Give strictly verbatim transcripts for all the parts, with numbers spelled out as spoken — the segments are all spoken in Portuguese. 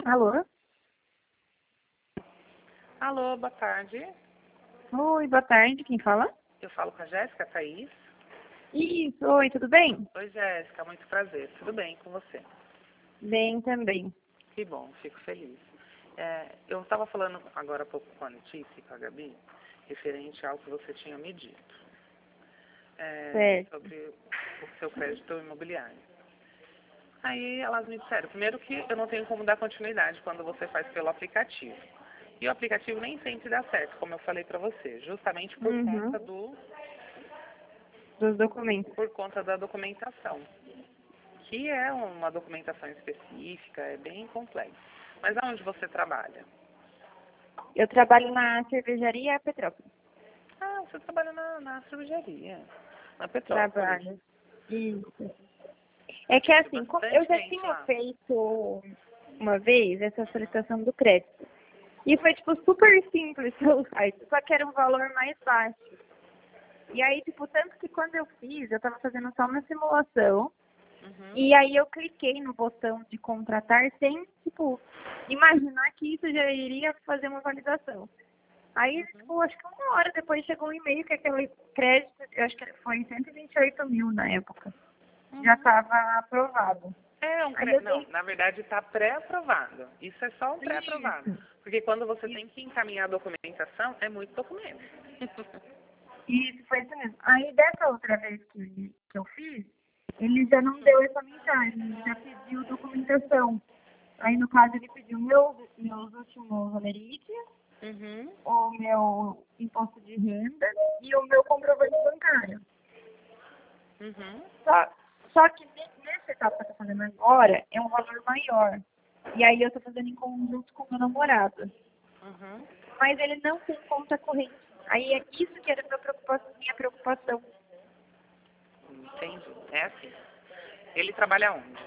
Alô? Alô, boa tarde. Oi, boa tarde. Quem fala? Eu falo com a Jéssica, Thaís. Isso, oi, tudo bem? Oi, Jéssica, muito prazer. Tudo bem com você? Bem também. Que bom, fico feliz. É, eu estava falando agora há pouco com a Letícia e com a Gabi, referente ao que você tinha me dito, é, Certo. sobre o seu crédito imobiliário. Aí elas me disseram, primeiro que eu não tenho como dar continuidade quando você faz pelo aplicativo. E o aplicativo nem sempre dá certo, como eu falei para você, justamente por Uhum. conta do, Dos documentos. por conta da documentação, que é uma documentação específica, é bem complexo. Mas aonde você trabalha? Eu trabalho na cervejaria Petrópolis. Ah, você trabalha na, na cervejaria, na Petrópolis. Trabalho. Isso. É que Tem assim, como eu bastante já gente tinha lá. feito uma vez essa solicitação do crédito. E foi, tipo, super simples pelo site, só que era um valor mais baixo. E aí, tipo, tanto que quando eu fiz, eu tava fazendo só uma simulação. Uhum, E aí eu cliquei no botão de contratar sem, tipo, imaginar que isso já iria fazer uma validação. Aí, uhum, tipo, acho que uma hora depois chegou um e-mail que aquele crédito, eu acho que foi cento e vinte e oito mil na época, já uhum. estava aprovado. É um Aí pré... eu Não, dei na verdade está pré-aprovado. Isso é só um pré-aprovado. isso, Porque quando você tem que encaminhar a documentação, é muito documento. isso foi isso mesmo. Aí dessa outra vez que, que eu fiz, ele já não deu essa mensagem, ele já pediu documentação. Aí no caso ele pediu meu, meus últimos honorícios, Uhum, o meu imposto de renda e o meu comprovante bancário. uhum, Só, só que ne- nessa etapa que eu estou fazendo agora é um valor maior. E aí eu estou fazendo em conjunto com o meu namorado. uhum. Mas ele não tem conta corrente. Aí é isso que era minha preocupação. Minha preocupação. Entendi. É assim. Ele trabalha onde?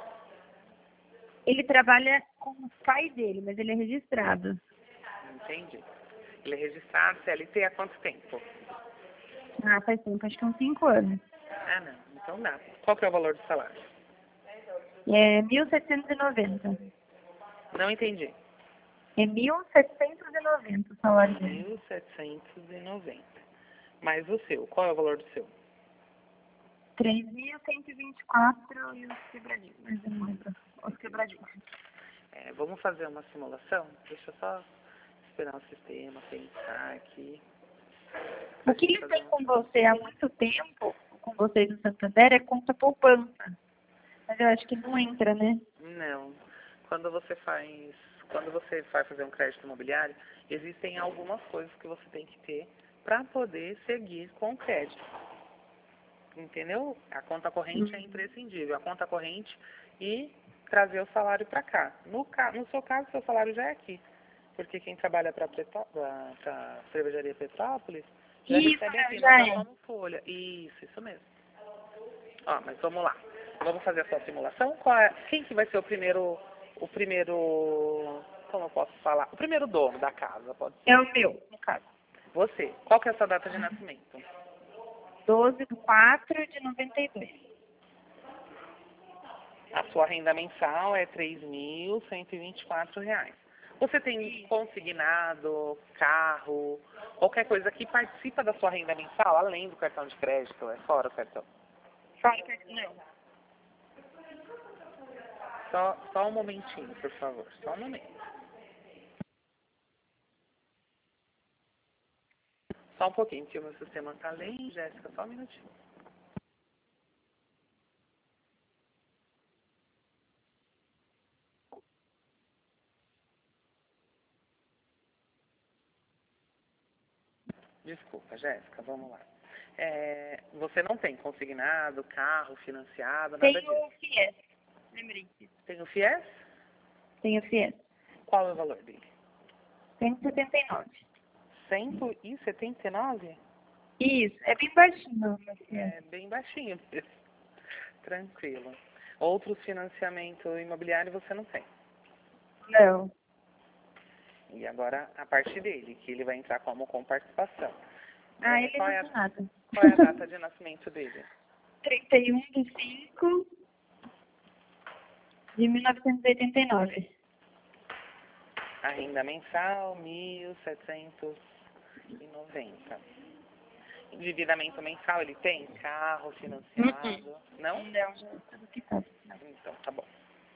Ele trabalha com o pai dele, mas ele é registrado. Entendi. Ele é registrado C L T há quanto tempo? Ah, faz tempo, acho que uns cinco anos. Ah, não. Então dá. Qual que é o valor do salário? É mil setecentos e noventa. Não entendi. É mil setecentos e noventa o salário dele. Mil setecentos e noventa. Mas o seu? Qual é o valor do seu? três mil cento e vinte e quatro e os quebradinhos, mas eu não lembro. Os quebradinhos. É, vamos fazer uma simulação? Deixa eu só esperar o sistema pensar aqui. O Pra que gente eles fazer têm uma com você há muito tempo, com vocês no Santander, é conta poupança. Mas eu acho que não entra, né? Não. Quando você faz, quando você vai fazer um crédito imobiliário, existem algumas coisas que você tem que ter para poder seguir com o crédito. Entendeu? A conta corrente é Hum. imprescindível. A conta corrente e trazer o salário para cá. No, ca- no seu caso, seu salário já é aqui. Porque quem trabalha para a cervejaria Petrópolis já Isso, recebe meu, aqui, nós já já é. somos folha. Isso, isso mesmo. Ó, mas vamos lá. Vamos fazer a sua simulação. Qual é, quem que vai ser o primeiro, o primeiro, como eu posso falar? O primeiro dono da casa, pode ser. É o meu, no caso. Você. Qual que é a sua data de nascimento? doze de quatro de noventa e dois. A sua renda mensal é três mil cento e vinte e quatro reais. Você tem consignado, carro, qualquer coisa que participa da sua renda mensal, além do cartão de crédito, é fora o cartão. Fala que não. Só, só um momentinho, por favor. Só um momento. Só um pouquinho, que o meu sistema está lento. Jéssica, só um minutinho. Desculpa, Jéssica, vamos lá. É, você não tem consignado, carro, financiado, nada Tenho disso. o FIES. Lembrei disso. Tem o FIES? Tenho o FIES. Qual é o valor dele? cento e setenta e nove. cento e setenta e nove? Isso, é bem baixinho o meu FIES. É bem baixinho mesmo. Tranquilo. Outros financiamento imobiliário você não tem. Não. E agora a parte dele, que ele vai entrar como com participação. Ah, É, ele qual, não é tem a, nada. qual é a data de nascimento dele? trinta e um de cinco de mil novecentos e oitenta e nove. A renda mensal, mil setecentos e noventa. Endividamento mensal ele tem? Carro financiado? Não? Não, já é tudo quitado. Então, tá bom.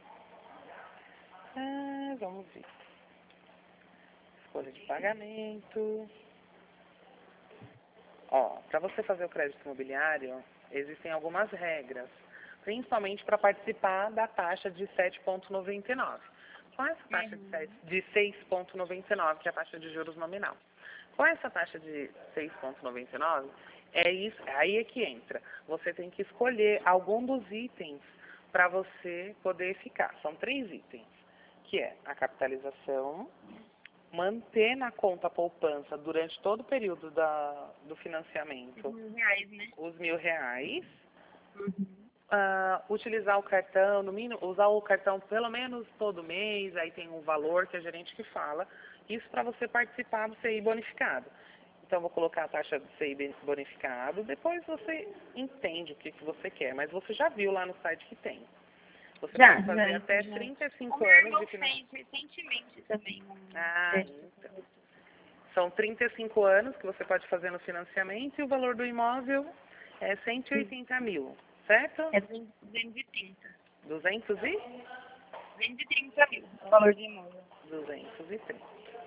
Ah, vamos ver. Escolha de pagamento. Ó, para você fazer o crédito imobiliário, existem algumas regras, principalmente para participar da taxa de sete vírgula noventa e nove. Com essa taxa de, sete- de seis vírgula noventa e nove, que é a taxa de juros nominal. Com essa taxa de seis vírgula noventa e nove, é isso, aí é que entra. Você tem que escolher algum dos itens para você poder ficar. São três itens, que é a capitalização, manter na conta poupança durante todo o período da, do financiamento Mil reais, né? os mil reais, ah, utilizar o cartão, no mínimo, usar o cartão pelo menos todo mês, aí tem um valor que a gerente que fala, isso para você participar do C I bonificado. Então, vou colocar a taxa do C I bonificado, depois você entende o que, que você quer, mas você já viu lá no site que tem. Você Já, pode fazer já, até já. trinta e O cinco meu anos irmão de financiamento. fez recentemente também um Ah, crédito. então. São trinta e cinco anos que você pode fazer no financiamento e o valor do imóvel é cento e oitenta mil, certo? É duzentos e trinta. duzentos e? duzentos e trinta mil, o valor de imóvel. duzentos e trinta.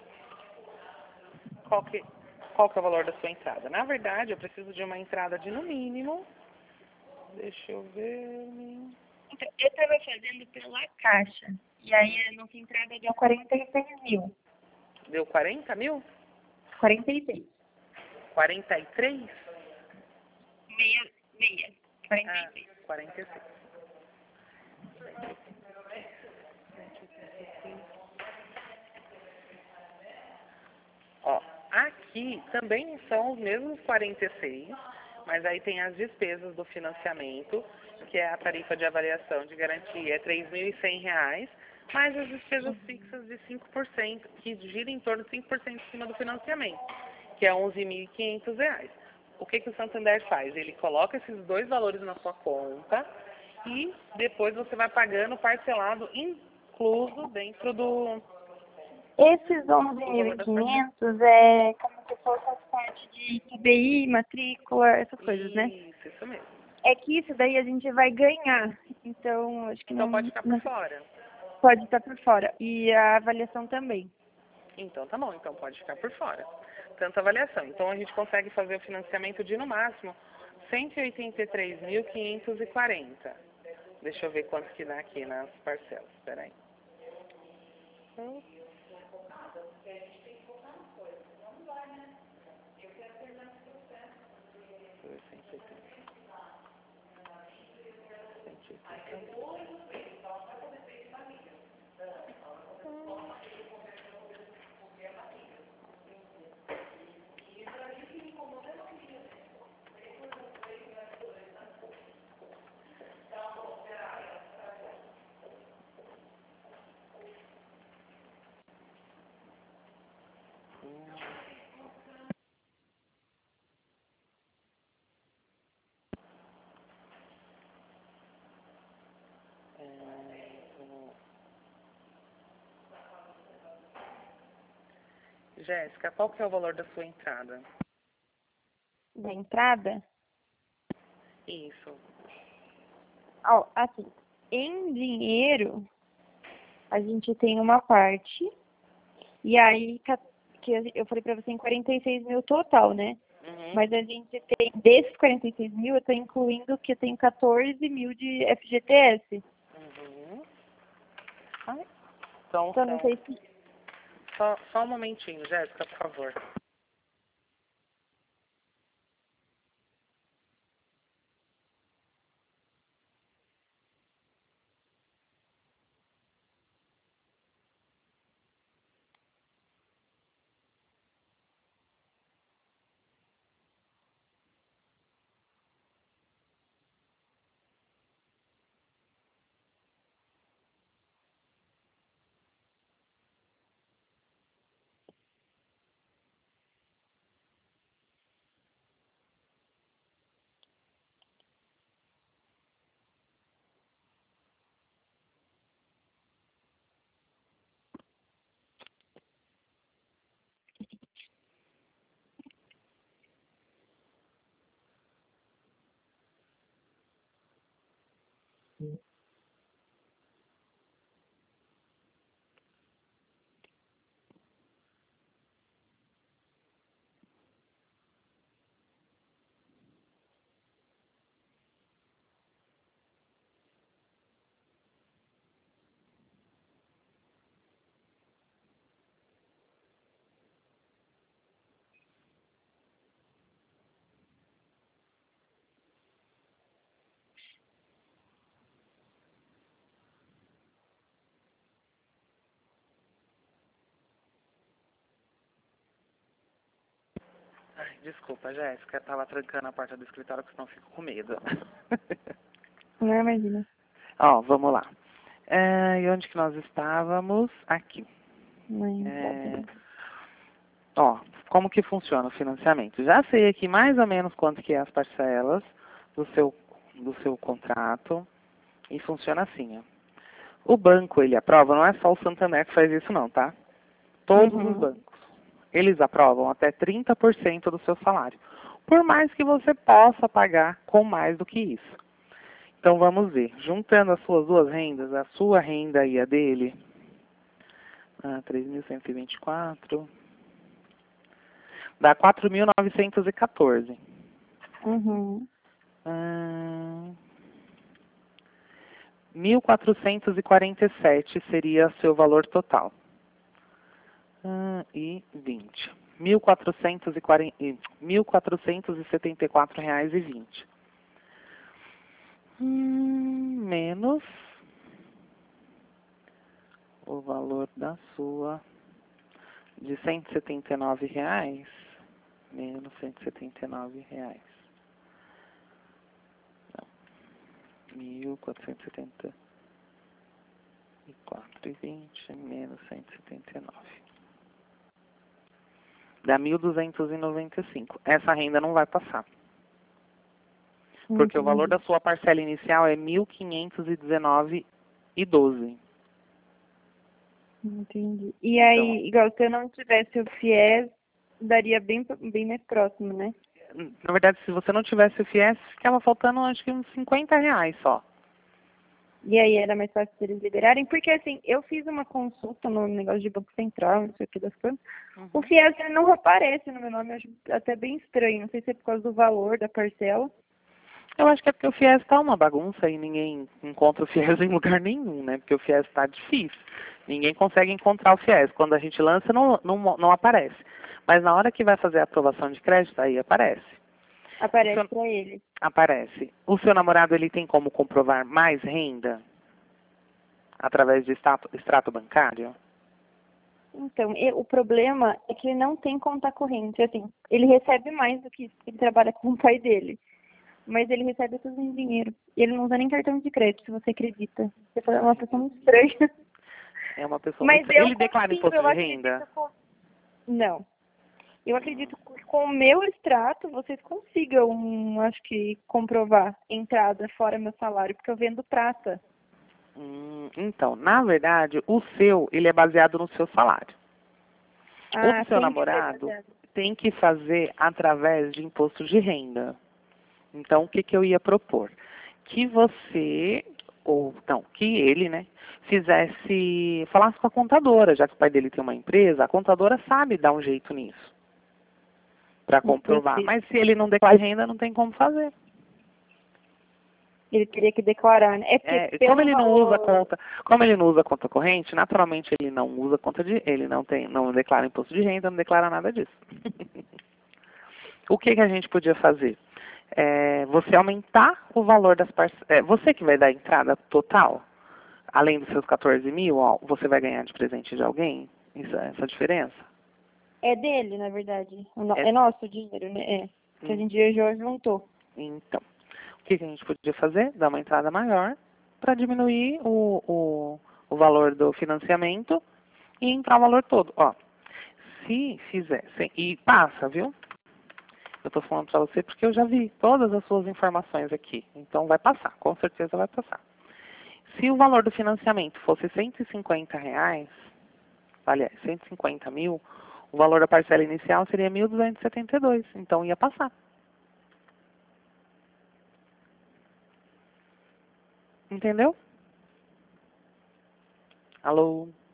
Qual que, qual que é o valor da sua entrada? Na verdade, eu preciso de uma entrada de no mínimo. Deixa eu ver. Então, eu estava fazendo pela Caixa. E aí a nossa entrada deu quarenta e seis mil. Deu quarenta mil? quarenta e seis. quarenta e três? Meia, meia. quarenta e Ah, seis. quarenta e seis. Ó, aqui também são os mesmos quarenta e seis, mas aí tem as despesas do financiamento, que é a tarifa de avaliação de garantia, é três mil e cem reais, mais as despesas fixas de cinco por cento, que gira em torno de cinco por cento em cima do financiamento, que é onze mil e quinhentos reais. O que, que o Santander faz? Ele coloca esses dois valores na sua conta e depois você vai pagando parcelado incluso dentro do, Esses onze do mil valor e das parcelas. quinhentos é como se fosse as partes de I P I, matrícula, essas coisas, né? Isso, isso mesmo. É que isso daí a gente vai ganhar. Então, acho que Então pode não, ficar por não fora. pode estar por fora. E a avaliação também. Então tá bom, então pode ficar por fora. Tanto avaliação. Então a gente consegue fazer o financiamento de no máximo cento e oitenta e três mil quinhentos e quarenta. Deixa eu ver quanto que dá aqui nas parcelas. Espera aí. Hum. cento e oitenta. cento e oitenta. Jéssica, qual que é o valor da sua entrada? Da entrada, Isso. ó, assim, em dinheiro, a gente tem uma parte, e aí, ca- que eu falei pra você, em quarenta e seis mil total, né? Uhum. Mas a gente tem, desses quarenta e seis mil, eu tô incluindo que eu tenho quatorze mil de F G T S. Uhum. Ai. Então, Então, não são... sei se só, só um momentinho, Jéssica, por favor. Ai, desculpa, Jéssica, tava trancando a porta do escritório, porque senão eu fico com medo. Não, imagina. Ó, vamos lá. É, e onde que nós estávamos? Aqui. Não, É, ó, como que funciona o financiamento? Já sei aqui mais ou menos quanto que é as parcelas do seu, do seu contrato. E funciona assim, ó. O banco, ele aprova, não é só o Santander que faz isso não, tá? Todos os Uhum. bancos. Eles aprovam até trinta por cento do seu salário. Por mais que você possa pagar com mais do que isso. Então vamos ver. Juntando as suas duas rendas, a sua renda e a dele. Ah, três mil cento e vinte e quatro. Dá quatro mil novecentos e quatorze. Uhum. Ah, mil quatrocentos e quarenta e sete seria seu valor total. Ah, e vinte. Mil quatrocentos e quarenta, mil quatrocentos e setenta e quatro reais e vinte. Hum, menos o valor da sua de cento e setenta e nove reais, menos cento e setenta e nove reais. Não, mil quatrocentos e setenta e quatro e vinte menos cento e setenta e nove. Dá mil duzentos e noventa e cinco. Essa renda não vai passar. Porque o valor da sua parcela inicial é mil quinhentos e dezenove e doze. Entendi. E aí, igual se eu não tivesse o FIES, daria bem, bem mais próximo, né? Na verdade, se você não tivesse o FIES, ficava faltando acho que uns cinquenta reais só. E aí era mais fácil eles liberarem, porque assim, eu fiz uma consulta no negócio de Banco Central, não sei o que das coisas. Uhum. O FIES ele não aparece no meu nome, eu acho até bem estranho. Não sei se é por causa do valor da parcela. Eu acho que é porque o FIES está uma bagunça e ninguém encontra o FIES em lugar nenhum, né? Porque o FIES está difícil. Ninguém consegue encontrar o FIES. Quando a gente lança, não, não, não aparece. Mas na hora que vai fazer a aprovação de crédito, aí aparece. Aparece seu, para ele. Aparece. O seu namorado, ele tem como comprovar mais renda através de extrato, extrato bancário? Então, e- o problema é que ele não tem conta corrente. Assim, ele recebe mais do que isso, porque ele trabalha com o pai dele. Mas ele recebe tudo em dinheiro. E ele não usa nem cartão de crédito, se você acredita. Você é uma pessoa muito estranha. É uma pessoa Mas muito... eu Ele declara consigo, imposto eu de acredito renda? com... Não. Eu acredito que com o meu extrato, vocês consigam, acho que, comprovar entrada fora meu salário, porque eu vendo prata. Hum, então, na verdade, o seu, ele é baseado no seu salário. O Ah, do seu tem que ser namorado baseado. tem que fazer através de imposto de renda. Então, o que, que eu ia propor? Que você, ou não, que ele, né, fizesse, falasse com a contadora, já que o pai dele tem uma empresa, a contadora sabe dar um jeito nisso, para comprovar. Entendi. Mas se ele não declara renda, não tem como fazer. Ele teria que declarar, né? É porque É, como pelo ele não usa valor... conta, como ele não usa conta corrente, naturalmente ele não usa conta de, ele não tem, não declara imposto de renda, não declara nada disso. O que que a gente podia fazer? É, você aumentar o valor das parcelas. É, você que vai dar a entrada total, além dos seus quatorze mil, ó, você vai ganhar de presente de alguém? Isso, essa diferença? É dele, na verdade. O no- É, É nosso dinheiro, né? É. Que a hum, gente já juntou. então, o que que a gente podia fazer? Dar uma entrada maior para diminuir o, o, o valor do financiamento e entrar o valor todo. Ó, se fizessem, e passa, viu? Eu estou falando para você porque eu já vi todas as suas informações aqui. Então vai passar, com certeza vai passar. Se o valor do financiamento fosse cento e cinquenta reais, aliás, cento e cinquenta mil, o valor da parcela inicial seria mil duzentos e setenta e dois. Então ia passar. Entendeu? Alô?